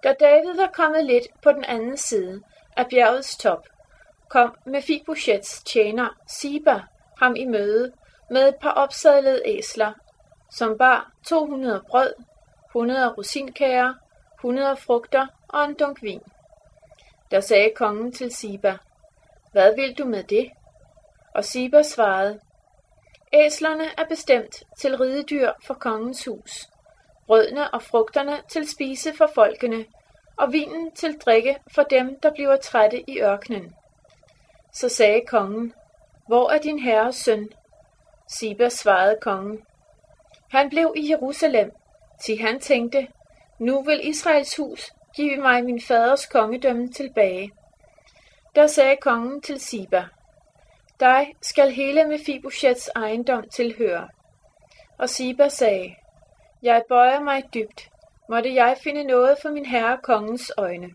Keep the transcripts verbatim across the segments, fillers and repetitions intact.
Da David var kommet lidt på den anden side af bjergets top, kom Mefiboshets tjener Siba ham i møde med et par opsadlede æsler, som bar to hundrede brød, hundrede rosinkager, hundrede frugter og en dunk vin. Der sagde kongen til Siba: Hvad vil du med det? Og Siba svarede: Æslerne er bestemt til ridedyr for kongens hus, brødene og frugterne til spise for folkene, og vinen til drikke for dem, der bliver trætte i ørkenen. Så sagde kongen: Hvor er din herres søn? Siba svarede kongen: Han blev i Jerusalem, til han tænkte: Nu vil Israels hus give mig min faders kongedømme tilbage. Der sagde kongen til Siba: Dig skal hele Mefiboshets ejendom tilhøre. Og Siba sagde: Jeg bøjer mig dybt, måtte jeg finde noget for min herre kongens øjne.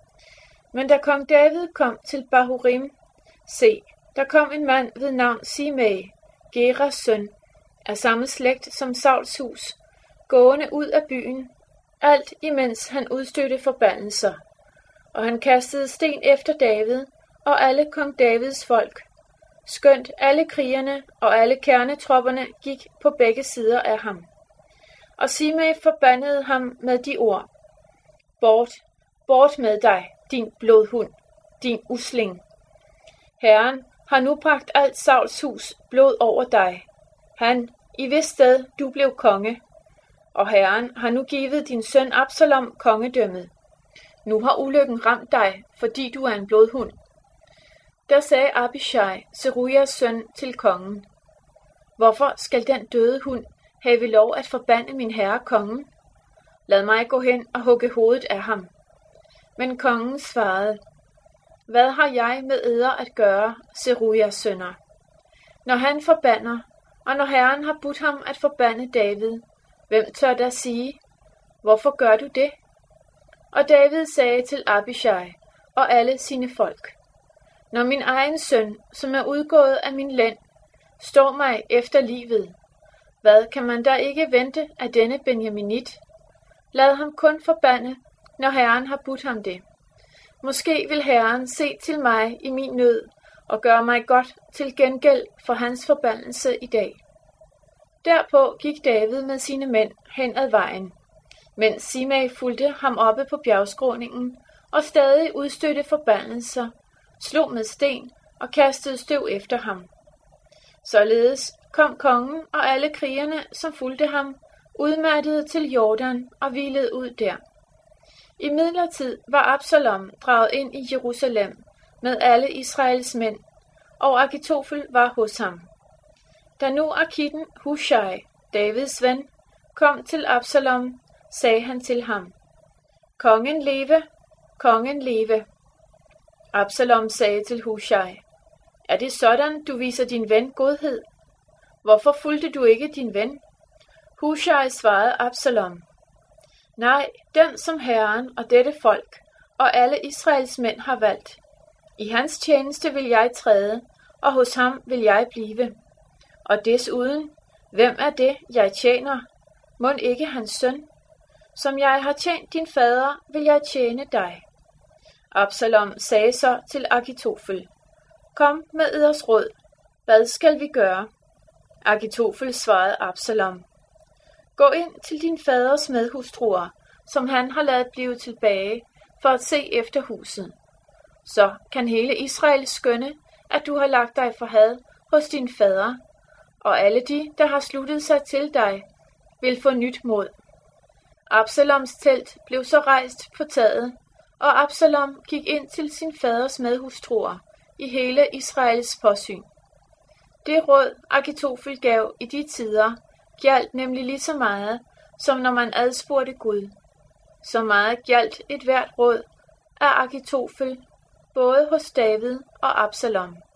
Men da kong David kom til Bahurim, se, der kom en mand ved navn Simei, Geras søn, af samme slægt som Sauls hus, gående ud af byen, alt imens han udstødte forbandelser. Og han kastede sten efter David og alle kong Davids folk, skønt alle krigerne og alle kernetropperne gik på begge sider af ham. Og Simei forbandede ham med de ord: Bort, bort med dig, din blodhund, din usling. Herren har nu bragt alt Sauls hus blod over dig. Han, i hvis sted du blev konge. Og Herren har nu givet din søn Absalom kongedømmet. Nu har ulykken ramt dig, fordi du er en blodhund. Der sagde Abishai, Zerujas søn, til kongen: Hvorfor skal den døde hund have lov at forbande min herre kongen? Lad mig gå hen og hugge hovedet af ham. Men kongen svarede: Hvad har jeg med eder at gøre, Zerujas sønner? Når han forbander, og når Herren har budt ham at forbande David, hvem tør da sige: Hvorfor gør du det? Og David sagde til Abishai og alle sine folk: Når min egen søn, som er udgået af min lænd, står mig efter livet, hvad kan man da ikke vente af denne Benjaminit? Lad ham kun forbande, når Herren har budt ham det. Måske vil Herren se til mig i min nød og gøre mig godt til gengæld for hans forbandelse i dag. Derpå gik David med sine mænd hen ad vejen, mens Simei fulgte ham oppe på bjergskråningen og stadig udstødte forbandelser, slog med sten og kastede støv efter ham. Således kom kongen og alle krigerne, som fulgte ham, udmattede til Jordan og hvilede ud der. Imidlertid var Absalom draget ind i Jerusalem med alle Israels mænd, og Ahitofel var hos ham. Da nu Arkitten Hushai, Davids ven, kom til Absalom, sagde han til ham: Kongen leve, kongen leve. Absalom sagde til Hushai: Er det sådan, du viser din ven godhed? Hvorfor fulgte du ikke din ven? Hushai svarede Absalom: Nej, den som Herren og dette folk og alle Israels mænd har valgt. I hans tjeneste vil jeg træde, og hos ham vil jeg blive. Og desuden, hvem er det, jeg tjener? Mon ikke hans søn? Som jeg har tjent din fader, vil jeg tjene dig. Absalom sagde så til Ahitofel: Kom med eders råd. Hvad skal vi gøre? Ahitofel svarede Absalom: Gå ind til din faders medhustruer, som han har ladet blive tilbage, for at se efter huset. Så kan hele Israel skønne, at du har lagt dig for had hos din fader, og alle de, der har sluttet sig til dig, vil få nyt mod. Absaloms telt blev så rejst på taget, og Absalom gik ind til sin faders medhustruer i hele Israels påsyn. Det råd, Ahitofel gav i de tider, gjaldt nemlig lige så meget, som når man adspurgte Gud. Så meget gjaldt et hvert råd af Ahitofel, både hos David og Absalom.